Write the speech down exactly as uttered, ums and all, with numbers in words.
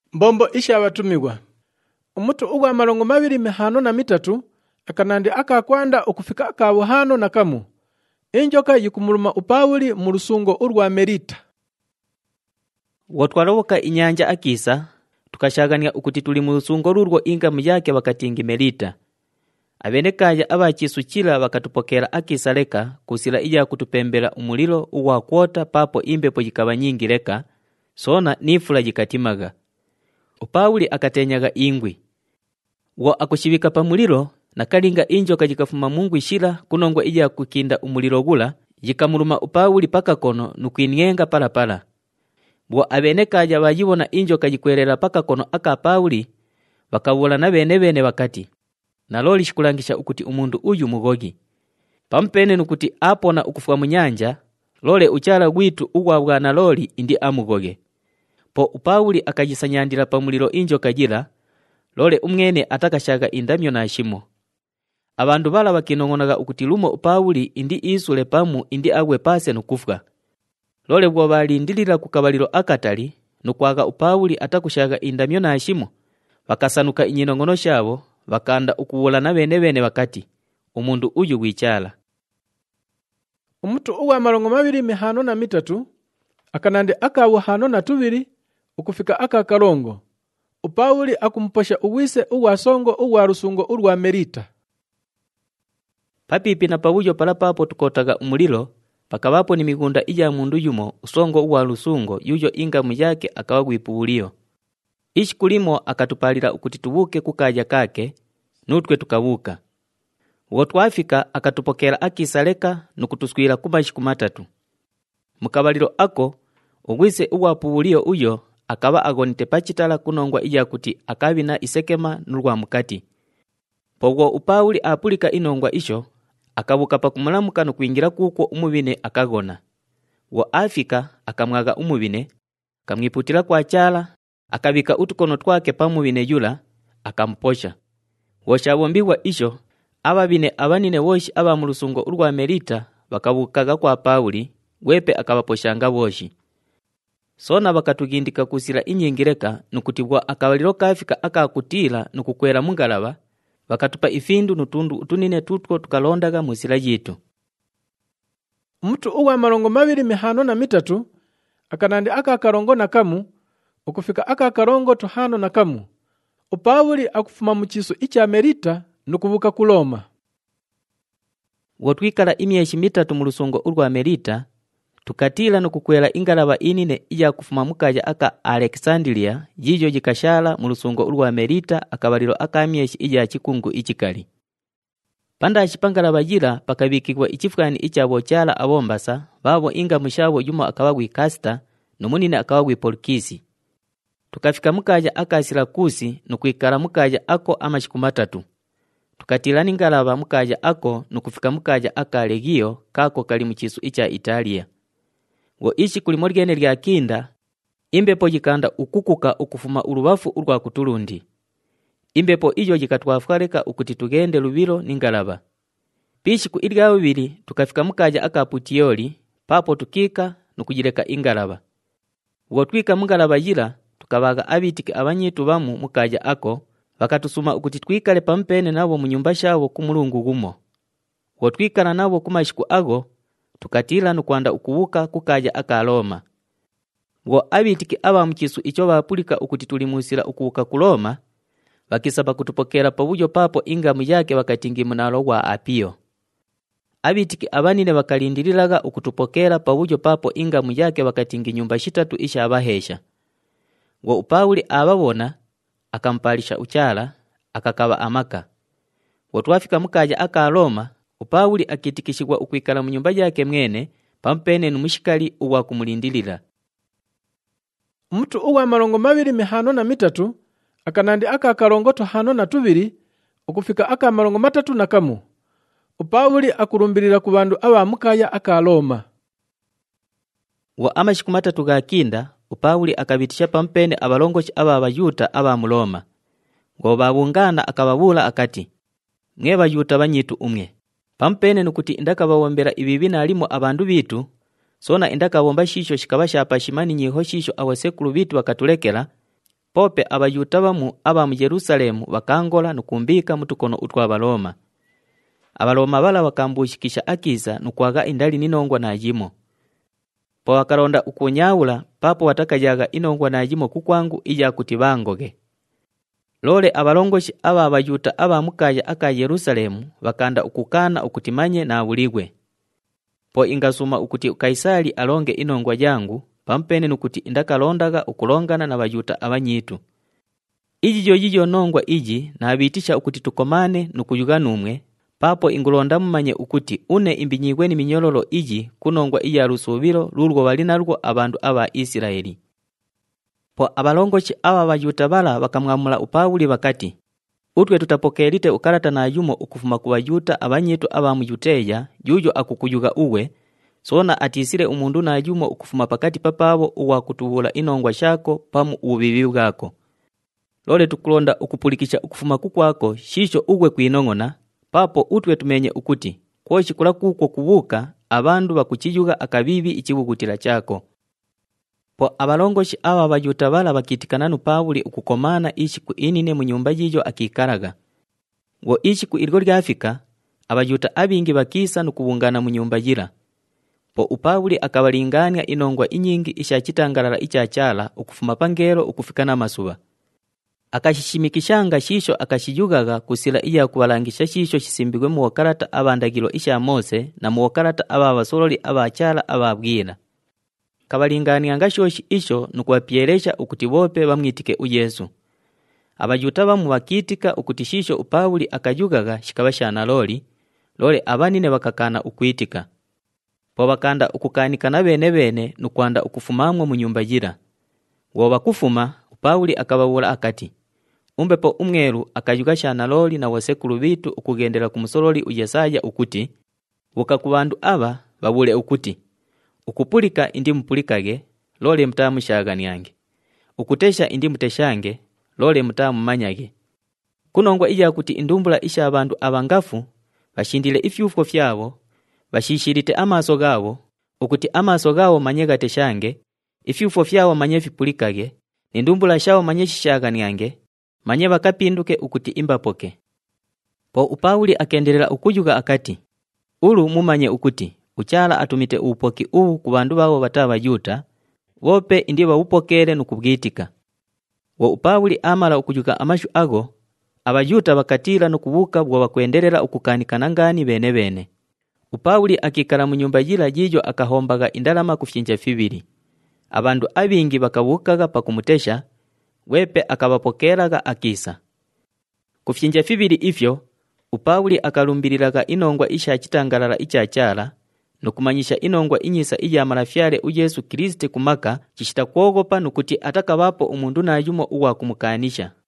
Mbombo isha abatumigwa. Umutu ugwa malongo mabiri mihano na mitatu akanandi akakwanda okufika akabuhano na kamu. Injoka yikumuluma upawuli mu lusungo urwa Merita. Wotwaloboka inyanja akisa tukashagania ukuti tuli mu lusungo rurwo ingamu yake bakatingi Merita. Abenekaya abakisukira bakatupokera akisa leka kusira ija kutupembera umuliro uwa kwota papo imbepo jikaba nyingi leka sona nifula jikatimaga. Upawuli akatenyaga ingwi. Wo akushibika pa muliro nakalinga injoka jikafuma mungu ishira kunongwa ija kukinda umuliro gula jikamuluma upawuli paka kono nukwinyenga pala pala. Bwa abenekaya bayibona injoka jikwerera paka kono aka Pawuli bakabula na bene bene bakati naloli shikulangisha ukuti umundu uyu mugogi pampene nukuti apona ukufuka munyanja lole uchala gwitu ugwabwa na loli indi amugoge po upawuli akajisanyandira pamuliro injoka jira lole umwene atakashaga indamyo na shimo. Abandu bala bakinongonaga ukuti lumo upawuli indi isule pamu indi agwe pase nukufuka lole bwo balindilira kukabaliro akatali nukwaga upawuli atakushaga indamyo na shimo bakasanuka inyinongono shabo bakanda ukuwola na bene bene bakati umundu uyu gwichala. Umutu uwa malongo mabiri mihano na mitatu akanandi akabuhano na tubiri ukufika aka kalongo. Upawuli akumposha uwise uwa songo uwa rusungo urwa Merita. Papipi na pawujo pala papo tukotaga umulilo pakabapo ni migunda ija mundu yumo usongo uwa rusungo yujo ingamu yake akawagwipuulio. Ishi kulimo akatupalira ukuti tubuke kukaja kake nutwe tukabuka. Wotwafika akatupokera akisaleka nukutuskwira kumashi kumatatu. Mukabaliro ako ugwise uwapuulio uyo akaba agonite pachitala kunongwa ija kuti akabina isekema nurwa mukati. Pogwo upawuli apulika inongwa isho akabuka pa kumulamuka nukuingira kuko umubine akagona. Wo afika akamwaga umubine kamwiputira kwa chala akabika utukono twake pamubine yula akamposha. Wo shabombiwa isho ababine abanine woshi aba mu lusungo urwa Merita bakabukaga kwa Pawuli wepe akabaposhanga boshi. Sona bakatugindika kusira inyingireka nukutibwa akabaliro kafika akakutila nukukwera mungalaba bakatupa ifindu nutundu utunine tutko tukalondaga musila jitu. Umutu uwa malongo mabiri mihano na mitatu akanandi aka karongo na kamu ukufika aka karongo tuhano na kamu. Upawuli akufuma muchisu icha Merita nukubuka kuloma. Wotwikala imyeshi mitatu mu lusungo urwa Merita tukatila nukukwela ingalaba inine ija kufuma mukaja aka Alexandria jijo jikashala mu lusungo urwa Merita akabaliro aka myeshi ija chikungu ichikali. Panda achipangalaba jira pakabikikwa ichifukani ichabo chala abombasa babo inga mushabo yumo akawagwi Kasta numunine akawagwi Polkisi. Tukafika mukaja aka Sirakusi nukuikala mukaja ako amashiku matatu. Tukatilani ngalaba mukaja ako nukufika mukaja aka Regio kako kali muchisu icha Italia. Wo ishi kulimo ligene lya kinda imbepo jikanda ukukuka ukufuma urubafu urwa kutulundi. Imbepo ijo jikatwafwareka ukuti tugende lubiro ningalaba. Pishi ku ilya bibiri tukafika mukaja aka Putioli papo tukika nukujireka ingalaba. Wo twika mungalaba jira tukabaga abitiki abanyitu bamu mukaja ako bakatusuma ukuti twikale pampene nabo mu nyumba shabo kumulungu gumo. Wo twikana nabo kumashiku ago tukatila nukwanda ukubuka kukaja aka Roma. Wo abitiki aba mukisu icho bapulika ukuti tulimusira ukubuka ku Roma bakisaba kutupokera pabujo papo ingamu yake bakatingi munalo wa Apio. Abitiki abanine bakalindirilaga ukutupokera pabujo papo ingamu yake bakatingi nyumba shitatu isha abahesha. Wo Pawuli ababona akampalisha uchala akakaba amaka. Wo twafika mukaja aka Roma Upawuli akitikishigwa ukwikala mu nyumba yake mwene pampene numushikali uwa kumulindilira. Umutu uwa malongo mabiri mihano na mitatu akanandi aka karongo tuhano na tubiri ukufika aka malongo matatu na kamu. Upawuli akurumbirira ku bandu aba mukaya aka Roma. Wo amashiku matatu ga kinda Upawuli akabitisha pampene abalongochi aba abayuta aba mu Roma. Ngo babungana akababula akati mwe bayuta banyitu umwe. Pampene nukuti indakabawombera ibibina alimo abandu bitu sona indakabomba shisho shikabasha pashimani nyiho shisho awasekulu bitu bakatulekela pope abayuta bamu aba mu Yerusalemu bakangola nukumbika mutukono utwa Abaloma. Abaloma bala bakambushikisha akiza nukwaga indali ninongwa najimo. Po wakaronda ukunyawula papo watakajaga inongwa najimo kukwangu ija kutibangoge. Lole abalongoshi aba abayuta aba mukaya aka Yerusalemu bakanda ukukana ukutimanye na abuligwe. Po ingasuma ukuti Kaisari alonge inongwa jangu pampene nukuti indakalondaga ukulongana na bayuta abanyitu. Iji jo jijo nongwa iji na abitisha ukuti tukomane nukuyuganumwe papo ingulonda mumanye ukuti une imbinyigwe ni minyololo iji kunongwa iya rusubiro lulwo balinalwo abandu aba Isiraeli. Po abalongochi aba bayuta bala bakamwamula upawuli bakati, utwe tutapokelite ukarata na yumo ukufuma ku bayuta abanyitu aba mu Yuteya jujo akukuyuga uwe, sona atisire umundu na yumo ukufuma pakati papabo uwa kutuhula inongwa shako pamu ubibi bwako. Lole tukulonda ukupulikisha ukufuma kukwako shisho uwe kuinongona, papo utwe tumenye ukuti kwoshi kula kuko kubuka abandu bakuchiyuga akabibi ichibugutira chako. Po abalongoshi aba bayuta bala bakitikana nu Pawuli ukukomana ishi ku inine mu nyumba yijo akikaraga. Ngo ishi ku irgo ryafika abayuta abingi bakisa nukubungana mu nyumba yira. Po upawuli akabalingania inongwa inyingi ishachitangarara ichachala ukufuma pangero ukufikana masuba. Akashishimikishanga shisho akashiyugaga kusila iya kubalangisha shisho shisimbigwe mu wakarata abandagilo isha Mose na mu wakarata aba basololi abachala ababwira. Kabalingania ngashoshi isho nukwapyeresha ukuti bope bamwitike u Yesu. Abayuta bamu bakitika ukuti shisho upawuli akayugaga shikabashana loli, lole abanine bakakana ukwitika. Po bakanda ukukanikana bene bene nukwanda ukufumamwa mu nyumba yira. Wo bakufuma Pawuli akababula akati, umbe po umweru akayugasha na loli na wasekulu bitu ukugendera ku musololi u Yesaya ukuti, wuka ku bandu aba babule ukuti, ukupulika indi mupulikage, lole mutamu shaganyange. Ukutesha indi muteshange, lole mutamu manyage. Kunongwa ija kuti indumbula isha abandu abangafu, bashindile ifyufo fyabo, bashishirite amaso gabo, ukuti amaso gabo manyega teshange, ifyufo fyabo manyefi pulikage, nindumbula shao manyeshi shaganyange, manye bakapinduke ukuti imbapoke. Po upawuli akendelela ukuyuga akati, ulu mumanye ukuti, uchala atumite upoki ubu ku bandu babo batabayuta, wope indiba upokere nukubwitika. Wo upawuli amala ukuyuga amashu ago, abayuta bakatira nukubuka bwa bakwenderera ukukanikana ngani bene bene. Upawuli akikala mu nyumba yila jijo akahombaga indalama kufyinja fibiri. Abandu abingi bakabukaga pakumutesha, wepe akabapokeraga akisa. Kufyinja fibiri ifyo, upawuli akalumbiriraga inongwa isha chitangarara ichachala, nukumanyisha inongwa inyisa ija marafyale u Yesu Kristo kumaka chishita kuogopa nukuti atakabapo umundu na yumo uwa kumukanisha.